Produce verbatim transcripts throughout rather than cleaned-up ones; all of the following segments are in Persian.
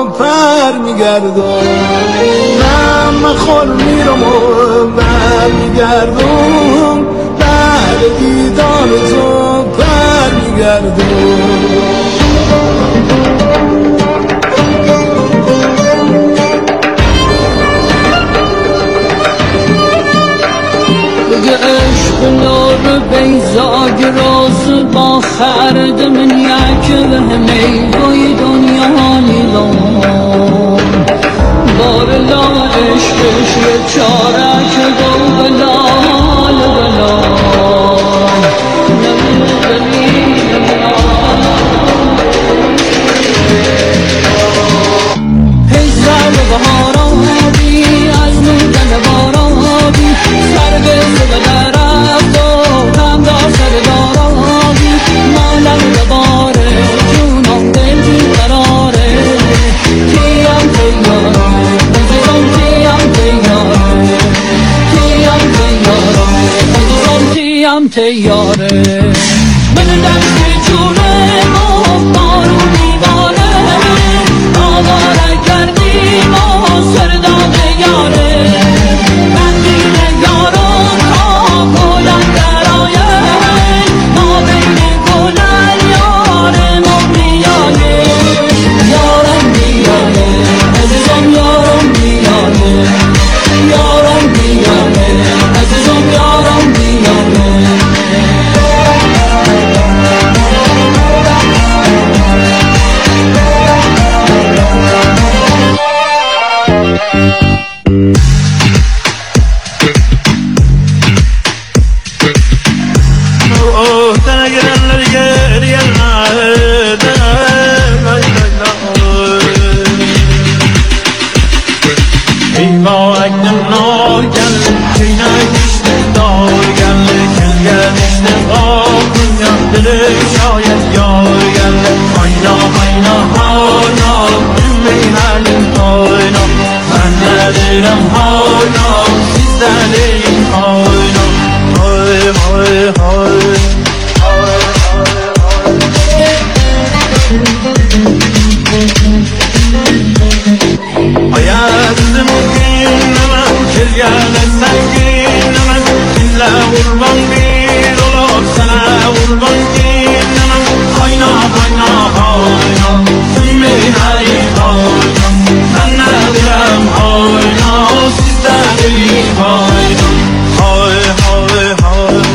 پر میگردم، من مخور میرم و بر میگردم، بعد دیدار تو پر میگردم. عشق نور بیزاگ راز با خرد من یک به میوی دنیا نیلم بار لا عشقش یه چاره که دو بلال بلا هزار بهاران بی از نودن باران بی سر به سر رفت و هم دار سر داران بی مالم دوباره جونم دل بی قراره کیم تیاره مزرم کیم تیاره کیم تیاره مزرم کیم تیاره من دست جونه ما بارون دیوانه آواره کردیم و سرداد یاره بندین یاران تا بلند درایه ما بین گلن یارم میانه یارم میانه عزیزم یارم میانه یارم میانه عزیزم یارم میانه شاید یار گل آینا آینا آینا میهریم آینا من ندارم آینا سیزدنیم آینا های های های آید زمین من کلگل سنگین من دل قربان بیر و سنه قربان گیر من آینا آینا آینا میهری آینا من ندارم آینا سیزدنیم آینا های های های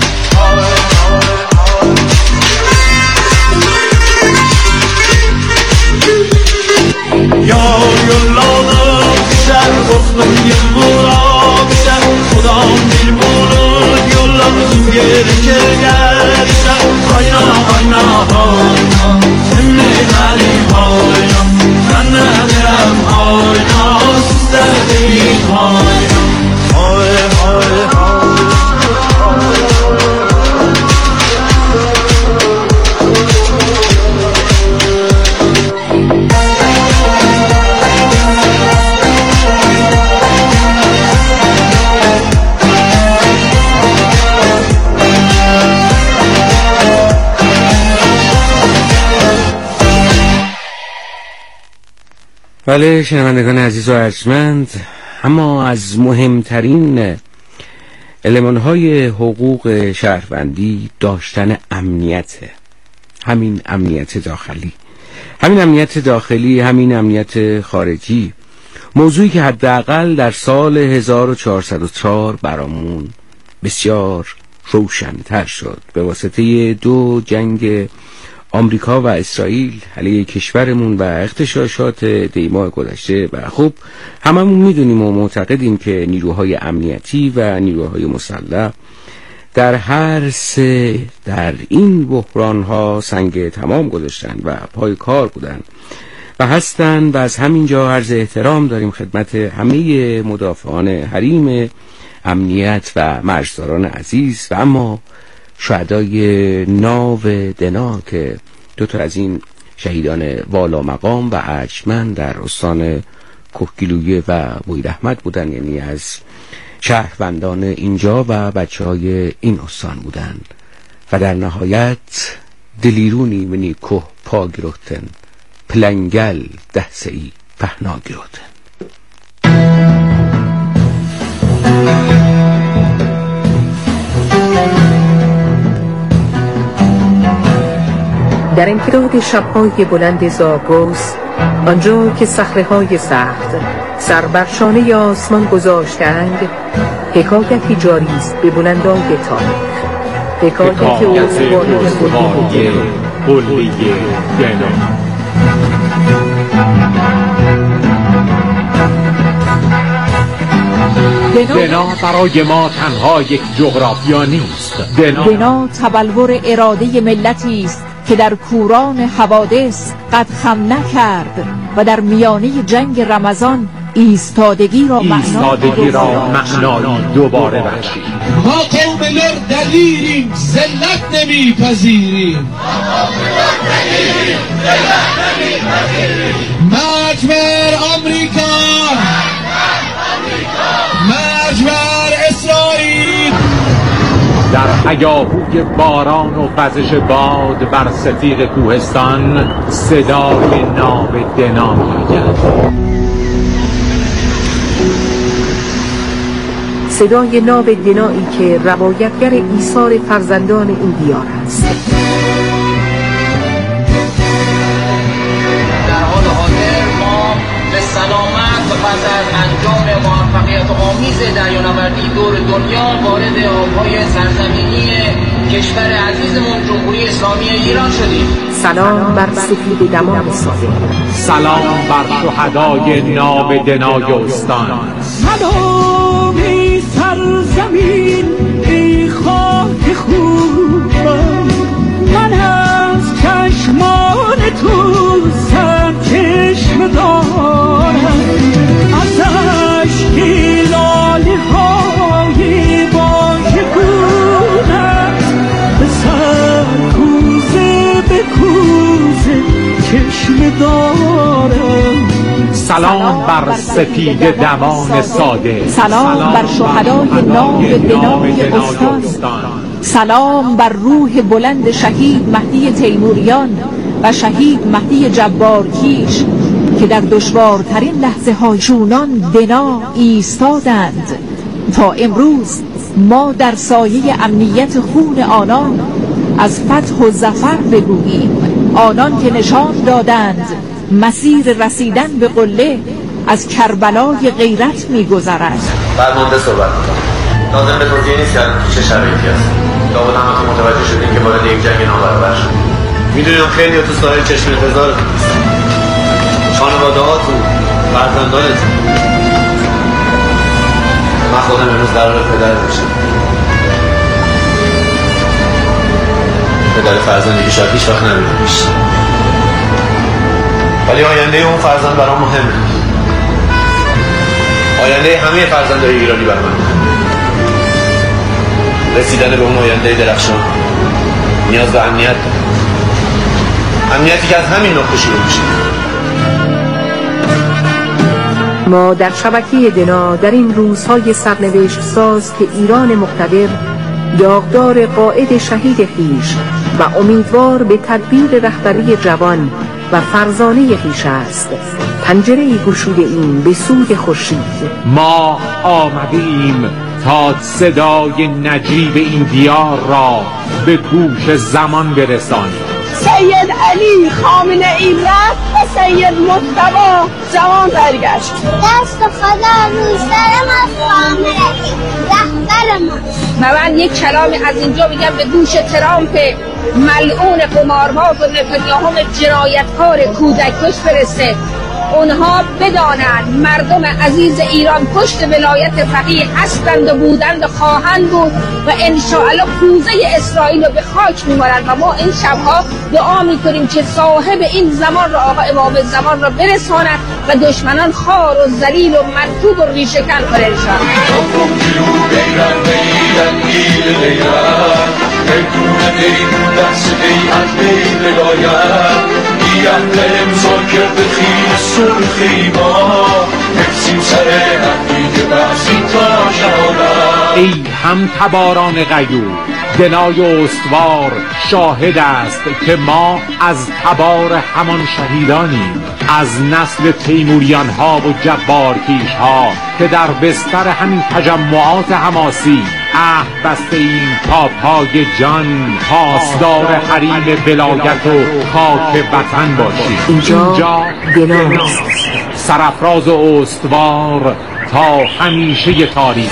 یار یلاده بیشتر گفتم یه بورا بیشتر خدام دیر بولد یلاده گره که گرشتر آینا آینا آینا میهری آینا من ندارم آینا سیزدنیم آینا های های های بله شنوندگان عزیز و ارجمند، اما از مهمترین المانهای حقوق شهروندی داشتن امنیته، همین امنیت داخلی همین امنیت داخلی همین امنیت خارجی، موضوعی که حداقل در سال هزار و چهارصد و چهار برامون بسیار روشن‌تر شد به واسطه دو جنگ آمریکا و اسرائیل علیه کشورمون و اغتشاشات دیماه گذشته. و خب هممون میدونیم و معتقدیم که نیروهای امنیتی و نیروهای مسلح در هر سه در این بحران‌ها سنگ تمام گذاشتن و پای کار بودن و هستن و از همینجا عرض احترام داریم خدمت همه مدافعان حریم امنیت و مرزداران عزیز و اما شهدای ناو دنا که دو تا از این شهیدان والا مقام و ارجمند در استان کهگیلویه و بویراحمد بودن، یعنی از شهروندان اینجا و بچه های این استان بودن و در نهایت دلیرونی منی که پا گرفتن پلنگل دهسه ای پهناگیوده. در امتداد شب‌های بلند زاگرس، آنجا که صخره‌های سخت سر بر شانه آسمان گذاشتند، حکایتی جاری است به بلندای تاریخ، حکایت استواری قله دنا. دنا برای ما تنها یک جغرافیا نیست. دنا, دنا تبلور اراده ملتی است که در کوران حوادث قد خم نکرد و در میانه جنگ رمضان ایستادگی را ایستادگی را معنایی دوباره بخشید. ما قوم لر دلیریم، ذلت نمیپذیریم. مرج بر آمریکا، مرج بر اسرائیل. در هیاهوی باران و وزش باد بر ستیغ کوهستان صدای ناو دنا می‌آید. صدای ناو دنایی که روایتگر ایثار فرزندان این دیار است. در حال حاضر ما به سلامت و پس از انجام موفقیت آمیز دریانوردی دور دنیا وارد آبهای سرزمینی کشور عزیزمون جمهوری اسلامی ایران شدیم. سلام بر سفید دمان ساده، سلام بر شهدای ناو دنای استان. سلام ای سرزمین، ای خاک خوبم، من از چشمان تو سر چشم دارم، از اشکی لاله های باشکونت به سر کوزه به کوزه چشم دارم. سلام بر سفید دمان ساده، سلام بر شهدای ناو دنای استان، سلام بر روح بلند شهید مهدی تیموریان و شهید مهدی جبارکیش که در دشوارترین لحظه های چونان دنا ایستادند تا امروز ما در سایه امنیت خون آنان از فتح و ظفر بگوییم. آنان که نشان دادند مسیر رسیدن به قله از کربلای غیرت می‌گذرد. فرمانده صحبت می‌کنم. لازم به توضیح نیست که چه شرایطی هست. لابد همتون متوجه شدین که وارد یک جنگ نابرابر شد. میدونم خیلی تو ساحل چشم انتظارتون هستن. خانواده‌هاتون، فرزندانتون. من خودم امروز قراره پدر بشم. پدر فرزندی که شاید هیچ وقت نمی‌بینیش. ولی آینده اون فرزند برام مهمه. آینده همه فرزندای ایرانی برام مهمه. رسیدن به اون آینده درخشان نیاز به امنیت داره. امنیتی که از همین نقطه شروع میشه. ما در شبکه دنا در این روزهای سرنوشت ساز که ایران مقتدر داغدار قائد شهید خویش و امیدوار به تدبیر رهبری جوان و فرزانه خویش است، پنجره‌ای گشوده ایم به سوی خورشید. ما آمده ایم تا صدای نجیب این دیار را به گوش زمان برسانیم. سید علی خامنه ای رفت و سید مصطفی جوان برگشت. دست خدا روی سرم از خامنه ای رهبر ما. و من یک کلام از اینجا میگم به گوش ترامپ ملعون قمارباز و نتانیاهو جنایتکار کودککش فرسته. اونها بدانند مردم عزیز ایران پشت ولایت فقیه هستند و بودند و خواهند بود و انشاءالله کوزه اسرائیل رو به خاک می‌مارند و ما این شبها دعا می‌کنیم که صاحب این زمان را آقا امام زمان را برساند و دشمنان خار و ذلیل و مرکوب و ریشه کن کنه انشاءالله. ای هم تباران غیور دنای استوار شاهد است که ما از تبار همان شهیدانیم، از نسل تیموریان ها و جبارکیش ها که در بستر همین تجمعات حماسی عهد بسته ایم تا پای جان پاسدار حریم ولایت و خاک وطن باشیم. اینجا دناست، سرافراز و استوار تا همیشه تاریخ.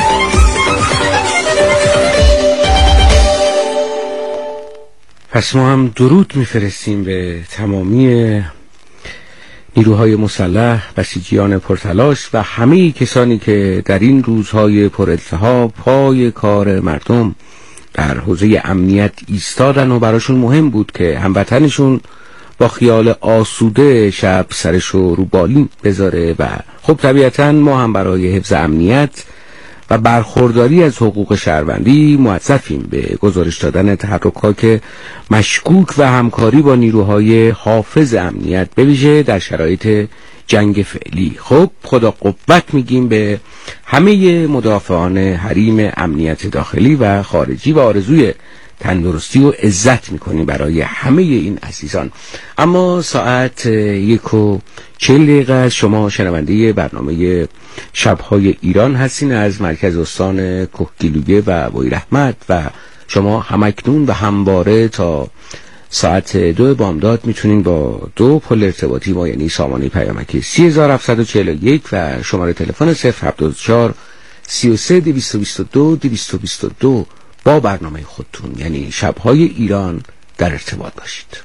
پس ما هم درود میفرستیم به تمامی نیروهای مسلح، بسیجیان پرتلاش و همه کسانی که در این روزهای پرالتهاب پای کار مردم در حوزه امنیت ایستادن و براشون مهم بود که هموطنشون با خیال آسوده شب سرشو رو بالین بذاره و خب طبیعتاً ما هم برای حفظ امنیت و برخورداری از حقوق شهروندی موظفیم به گزارش دادن تحرکات مشکوک و همکاری با نیروهای حافظ امنیت به ویژه در شرایط جنگ فعلی. خب خدا قوت میگیم به همه مدافعان حریم امنیت داخلی و خارجی و آرزوی تندرستی و عزت میکنیم برای همه این عزیزان. اما ساعت یک و چهل دقیقه از شما شنونده برنامه شبهای ایران هستین از مرکز استان کهگیلویه و بویراحمد و شما همکنون و همواره تا ساعت دو بامداد میتونین با دو پل ارتباطی ما یعنی سامانه پیامکی سی هزار هفتصد و چهل و یک و شماره تلفن صفر هفتاد و چهار سی و سه دویست و بیست و دو دویست و بیست و دو با برنامه خودتون یعنی شبهای ایران در ارتباط باشید.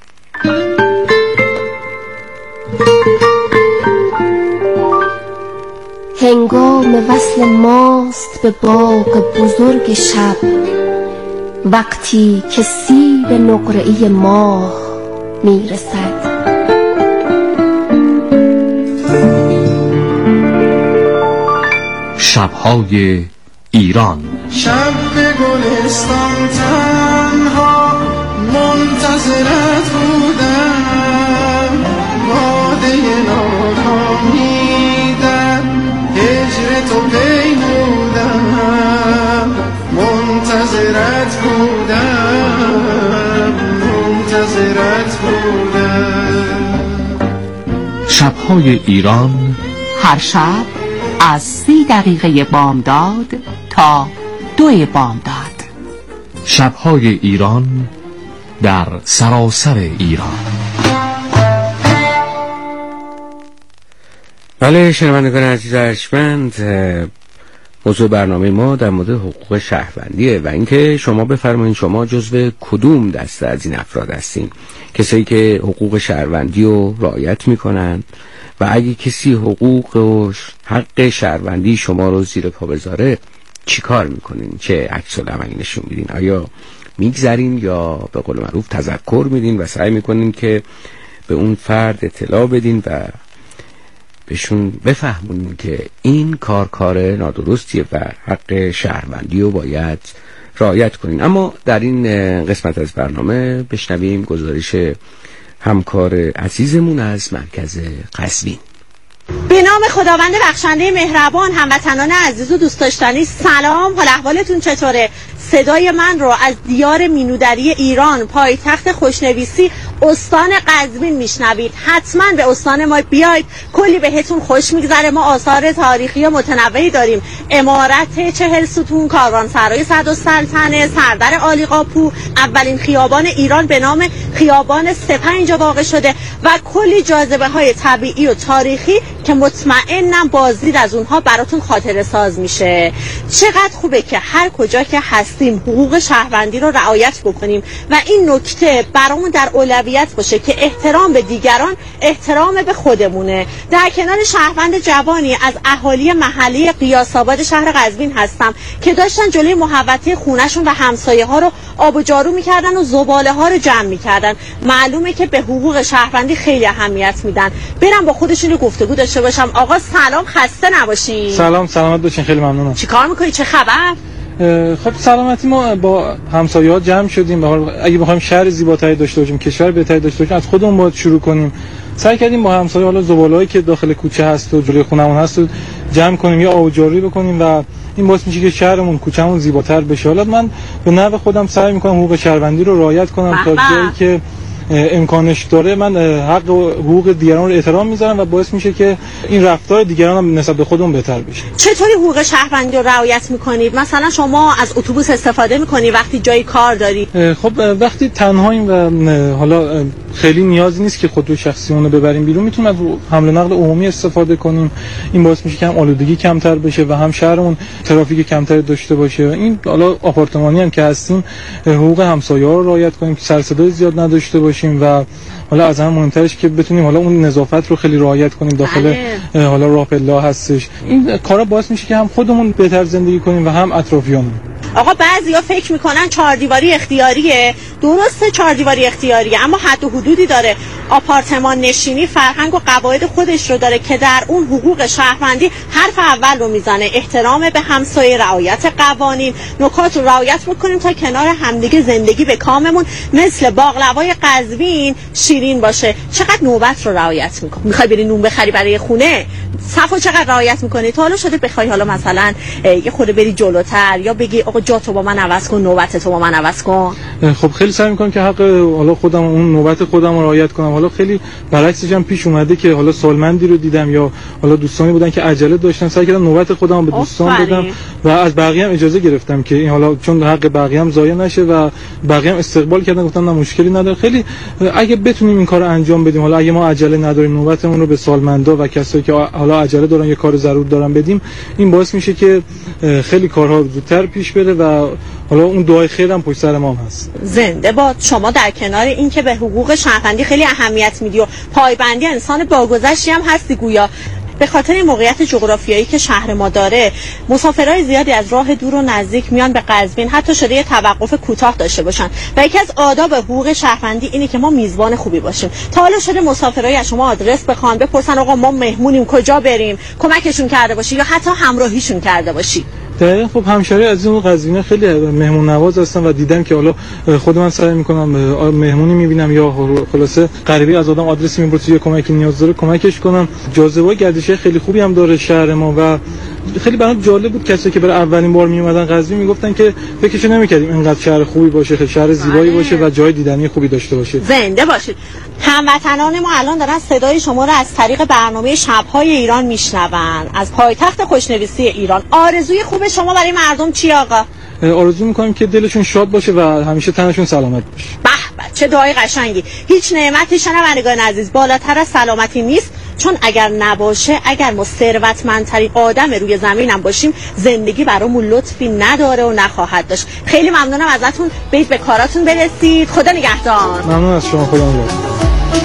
هنگام وصل ماست به باغ بزرگ شب، وقتی که سیب نقره‌ای ماه میرسد. شبهای ایران. شب به گلستان تنها منتظرت بودم، باده ناکامیدم هجر تو پیمودم، منتظرت بودم منتظرت بودم. شبهای ایران هر شب از سی دقیقه بامداد تا دو بامداد. شبهای ایران در سراسر ایران. بله شنوندگان عزیز ارجمند، موضوع برنامه ما در مورد حقوق شهروندیه و اینکه شما بفرمایید شما جزو کدوم دسته از این افراد هستین، کسایی که حقوق شهروندی رو رعایت میکنن و اگه کسی حقوق و حق شهروندی شما رو زیر پا بذاره چی کار میکنین؟ چه عکس العملی نشون میدین؟ آیا میگذرین یا به قول معروف تذکر میدین و سعی میکنین که به اون فرد اطلاع بدین و بهشون بفهمونین که این کار کار نادرستیه و حق شهروندی رو باید رعایت کنین؟ اما در این قسمت از برنامه بشنویم گزارش همکار عزیزمون از مرکز قزوین. به نام خداوند بخشنده مهربان، هموطنان عزیز و دوست داشتنی سلام، حال احوالتون چطوره؟ صدای من رو از دیار مینودری ایران، پایتخت خوشنویسی استان قزوین میشنوید. حتما به استان ما بیاید، کلی بهتون خوش میگذره. ما آثار تاریخی متنوعی داریم، عمارت چهل ستون، کاروانسرای صدرالسلطنه، سردر عالیقاپو، اولین خیابان ایران به نام خیابان سپه اینجا واقع شده و کلی جاذبه های طبیعی و تاریخی که مطمئنم بازدید از اونها براتون خاطره ساز میشه. چقدر خوبه که هر کجا که هستیم حقوق شهروندی رو رعایت بکنیم و این نکته برامون در اولویت باشه که احترام به دیگران احترام به خودمونه. در کنار شهروند جوانی از اهالی محلی قیاس‌آباد شهر قزوین هستم که داشتن جلوی محوطه خونه‌شون و همسایه ها رو آب و جارو میکردن و زباله ها رو جمع میکردن. معلومه که به حقوق شهروندی خیلی اهمیت میدن. برم با خودشون گفتگو داشته باشم. آقا سلام، خسته نباشین. سلام، سلامت باشین، خیلی ممنونم. چیکار میکنی؟ چه خبر؟ خب سلامتی، ما با همسایه‌ها جمع شدیم. به حال اگه بخوایم شهر زیباتری داشته باشیم، کشور بهتری داشته باشیم، از خودمون باید شروع کنیم سعی کردیم با همسایه حالا زباله‌ای که داخل کوچه هست و جلوی خونمون هست رو جمع کنیم یا آبجاری بکنیم و این باعث میشه که شهرمون کوچه‌مون زیباتر بشه. حالا من به نحو خودم سعی میکنم حقوق شهروندی رو رعایت کنم تا جایی که امکانش داره. من حق و حقوق دیگران رو احترام میذارم و باعث میشه که این رفتار دیگران هم نسبت به خودمون بهتر بشه. چطوری حقوق شهروندی رو رعایت میکنید؟ مثلا شما از اتوبوس استفاده میکنید وقتی جای کار دارید؟ خب وقتی تنهاییم و حالا خیلی نیازی نیست که خودرو شخصیمون رو ببریم بیرون، میتونیم از حمل و نقل عمومی استفاده کنیم. این باعث میشه که هم آلودگی کمتر بشه و هم شهرمون ترافیک کمتری داشته باشه. این حالا آپارتمانی هم که هستیم حقوق همسایه‌ها رو رعایت کنیم که سر صدای زیاد نداشته باشیم و حالا از هم مهمترش که بتونیم حالا اون نظافت رو خیلی رعایت کنیم داخل حالا راه پله هستش. این کارا باعث میشه که هم خودمون بهتر زندگی کنیم و هم اطرافیانمون. آقا بعضیا فکر میکنن چهار دیواری اختیاریه. درسته چهار دیواری اختیاریه، اما حد و حدودی داره. آپارتمان نشینی فرهنگ و قواعد خودش رو داره که در اون حقوق شهروندی حرف اول رو میزنه. احترام به همسایه، رعایت قوانین، نکات رو رعایت میکنیم تا کنار همدیگه زندگی به کاممون مثل باقلوای قزوین شیرین باشه. چقدر نوبت رو رعایت میکنی؟ میخوای بری نون بخری برای خونه، صفو چقدر رعایت میکنی؟ تا حالا شده بخوای حالا مثلا یه خورده بری جلوتر یا بگی آقا جا تو با من عوض کن، نوبت تو با من عوض کن؟ خب خیلی سعی میکنم که حق حالا خودم اون نوبت خودم رو رعایت کنم. حالا خیلی برعکسش هم پیش اومده که حالا سالمندی رو دیدم یا حالا دوستانی بودن که عجله داشتن، سعی کردم نوبت خودم رو به دوستان بدم و از بقیه هم اجازه گرفتم که این حالا چون حق بقیه هم ضایع نشه و بقیه هم استقبال کردن، گفتن نه مشکلی نداره. خیلی اگه بتونیم این کارو انجام بدیم، حالا اگه ما عجله نداریم نوبتمون رو به سالمندا و کسایی که حالا عجله دارن یا کار ضرور دارن بدیم، این باعث میشه که خیلی کارها زودتر پیش بره و حالا اون دعای خیر هم پشت سر ما هست. زنده باد. شما در کنار این که به حقوق شهروندی خیلی اهمیت میدی و پایبندی انسان باگذشتی هم هستی گویا. به خاطر این موقعیت جغرافیایی که شهر ما داره، مسافرای زیادی از راه دور و نزدیک میان به قزوین، حتی شده یه توقف کوتاه داشته باشن و یکی از آداب حقوق شهروندی اینه که ما میزبان خوبی باشیم. تا حالا شده مسافرای از شما آدرس بخوان، بپرسن آقا ما مهمونیم کجا بریم، کمکشون کرده باشی یا حتی همراهیشون کرده باشی؟ دقیقاً. خب همشهری از این قزوینه خیلی مهمون نواز هستن و دیدم که حالا خود من سعی میکنم مهمونی میبینم یا خلاصه غریبی از آدم آدرسی میپرسه یا کمکی نیاز داره کمکش کنم. جاذبه گردشی خیلی خوبی هم داره شهر ما و خیلی برام جالب بود کسایی که برای اولین بار میومدن قزوین میگفتن که فکرش نمیکردیم اینقدر شهر خوبی باشه، خیلی شهر زیبایی باشه و جای دیدنی خوبی داشته باشه. زنده باشید. هموطنان ما الان دارن صدای شما رو از طریق برنامه شب‌های ایران میشنون از پایتخت خوشنویسی ایران. آرزوی خوب شما برای مردم چی آقا؟ آرزو میکنم که دلشون شاد باشه و همیشه تنشون سلامت باشه. به به چه دعای قشنگی. هیچ نعمتی شنوندگان عزیز بالاتر از سلامتی نیست، چون اگر نباشه، اگر ما ثروتمندترین آدم روی زمینم باشیم، زندگی برامون لطفی نداره و نخواهد داشت. خیلی ممنونم ازتون. برید به کاراتون برسید. خدا نگهدار. ممنون از شما. خدا نگهدار.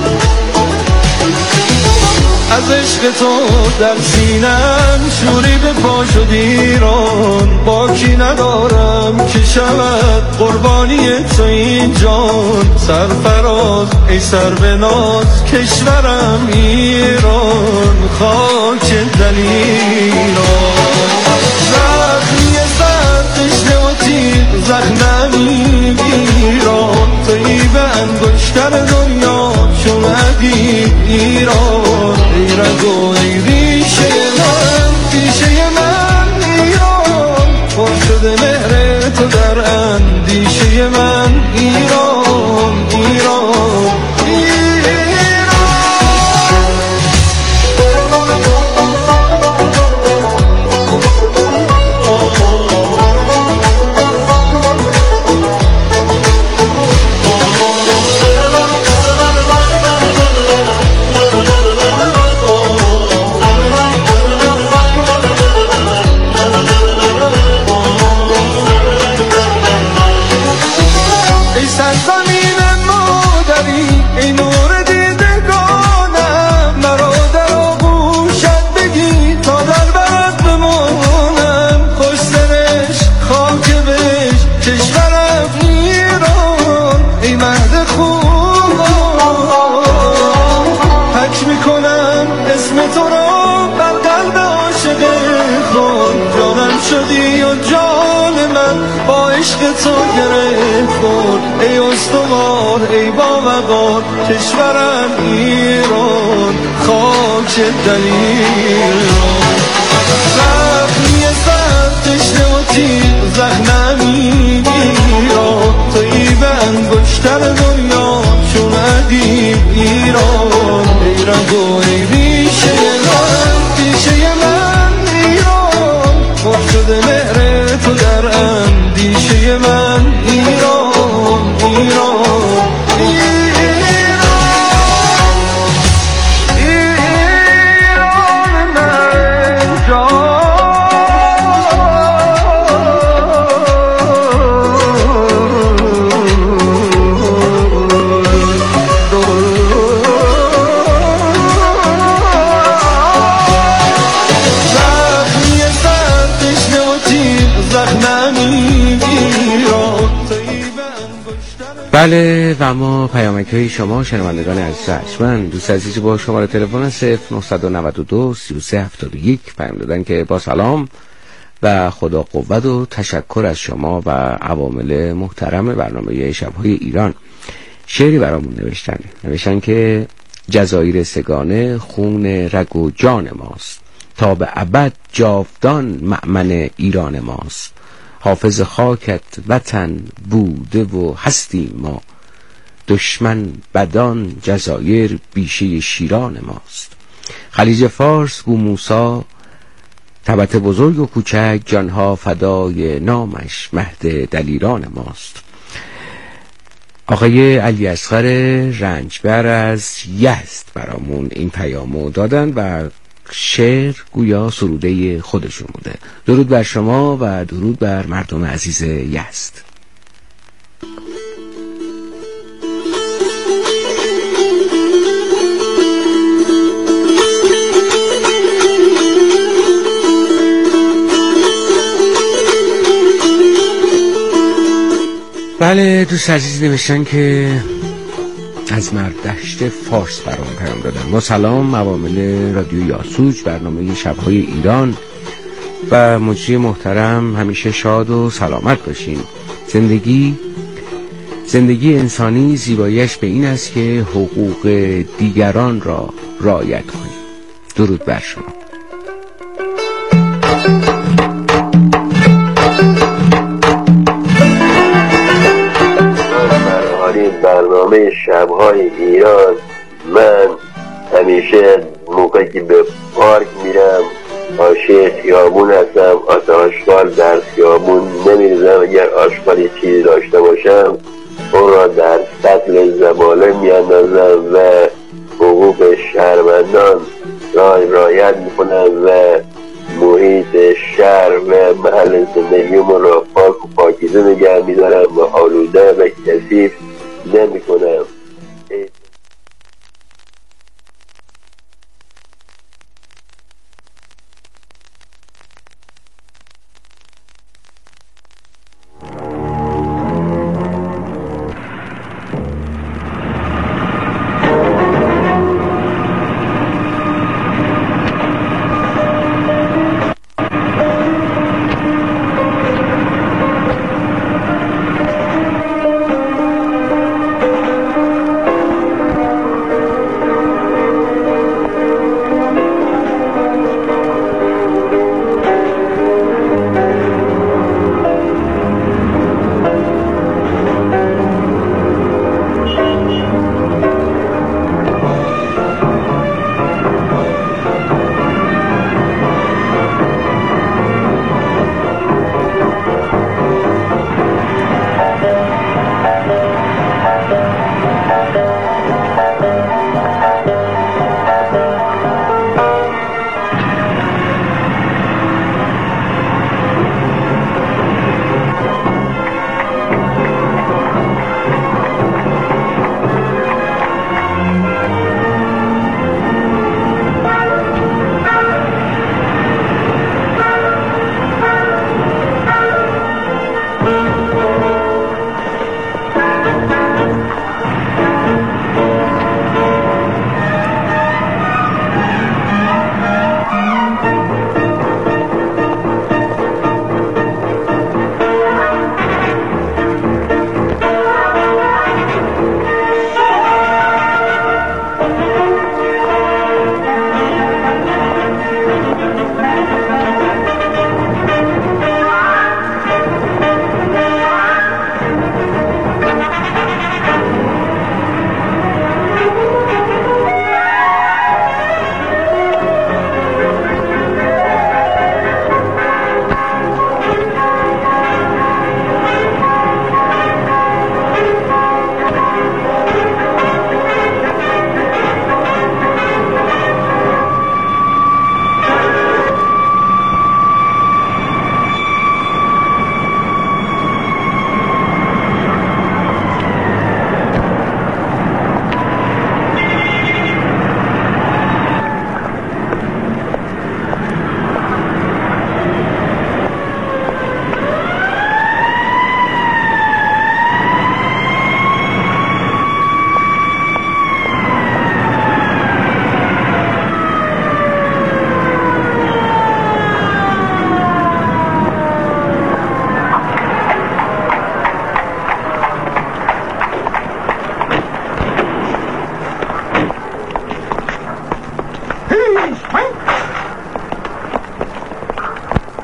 از عشق تو در سینم شوری به پا شد ایران، باکی ندارم که شود قربانی تو این جان. سرفراز ای سر به ناز کشورم ایران، خاک دلیران. زخمی سر تشنه و تیر زخم نمیگیران، توی به انگشتر دنیا شمدی ایران. ای رگو ای ریشه من، ریشه من ایران، پر شده مهر تو در اندیشه من ایران. ایران با عشق تو گرفت خورد ای استوار ای با وقار کشورم ایران خاک دلیران زخمی سر تشنه و تیر زخم نمیگیران تویی به انگشتر دنیا چون ادیب ایران ای رنگ و ای ریشه من ریشه من ایران خوش شده مهر تو در اندیشه من ایران ایران بله و ما پیامک های شما شنوندگان عزیز ارجمند دوست عزیزی با شماره تلفن صفر نه نه دو سه سه هفت یک پیام دادن که با سلام و خدا قوت و تشکر از شما و عوامل محترم برنامه شب‌های ایران شعری برامون نوشتن نوشتن که جزایر سگانه خون رگ و جان ماست تا به ابد جاودان مأمن ایران ماست حافظ خاکت وطن بوده و هستیم ما دشمن بدان جزایر بیشه شیران ماست خلیج فارس بو موسی تبت بزرگ و کوچک جانها فدای نامش مهد دلیران ماست. آقای علی اصغر رنجبر از یزد برامون این پیامو دادن و شعر گویا سروده خودشون بوده. درود بر شما و درود بر مردم عزیز یزد. بله دوست عزیز نوشتن که از مردشت فارس برام پیام دادن. با سلام عوامل رادیو یاسوج برنامه شب‌های ایران و مجری محترم همیشه شاد و سلامت باشین. زندگی زندگی انسانی زیباییش به این است که حقوق دیگران را رعایت کنیم. درود بر شما. برنامه شب‌های ایران من همیشه موقعی که به پارک میرم عاشق خیابون هستم. آتا آشغال در خیابون نمیریزم. اگر آشغالی چیزی داشته باشم اون را در سطل زباله میاندازم و حقوق شهروندان را رعایت میکنم و محیط شهر و محل زندگیمون را پاک و پاکیزه نگه میدارم و آلوده و کثیف نمی کنم.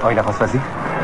آقای نخست وزیر.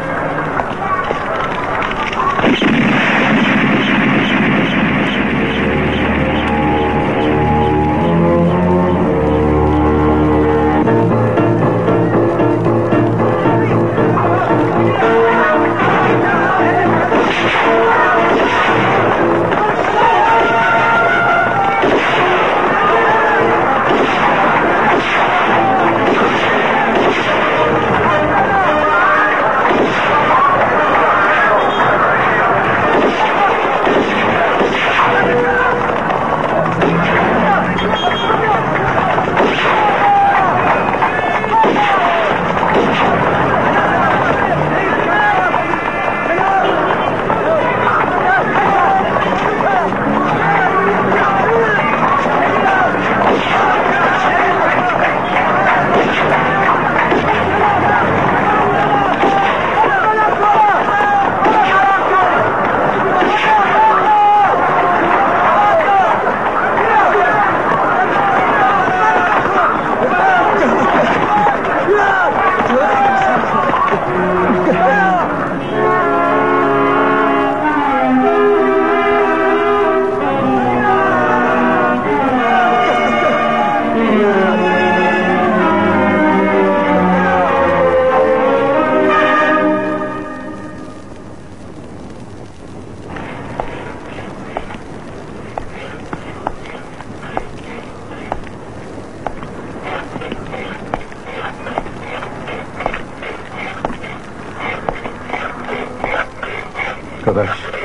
داداش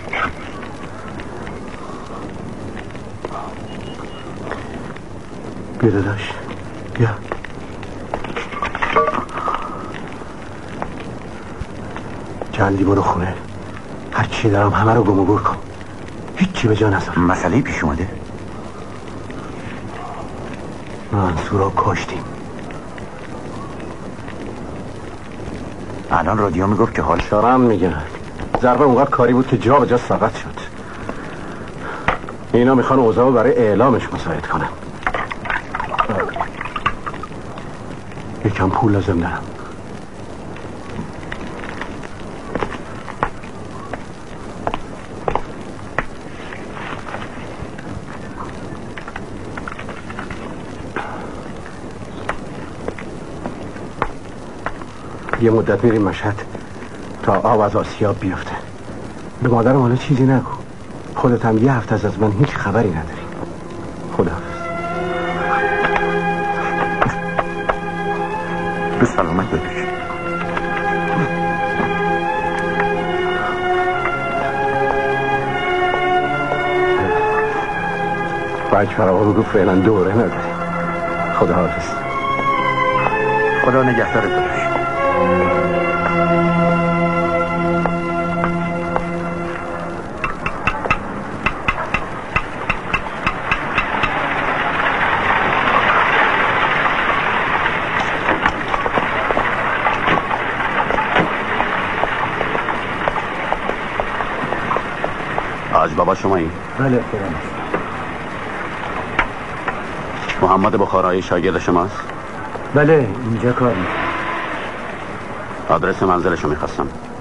بیا داداش بیا. جلدی برو خونه، هر چی دارم همه رو گم و گور کن، هیچی به جا نذار. مسئله پیش اومده؟ منصور رو کشتیم. الان رادیو میگفت که حال دارم میگن ضربه اونقدر کاری بود که جا به جا سقط شد. اینا میخوان اوضاع برای اعلامش مساعد کنن. یکم پول لازم دارم. یه مدت میریم مشهد تا آب از آسیاب بیفته. به مادرم حالا چیزی نگو، خودت هم یه هفته از من هیچ خبری نداری. خداحافظ. به سلامت بدش. باید فراغ بگو فعلا دوره نداری. خداحافظ. خدا نگهدارت بدش. حاج بابا شمایی؟ بله فرام. محمد بخارایی شاگرد شماست؟ بله اینجا کار میکنه. آدرس منزلشو میخواستم.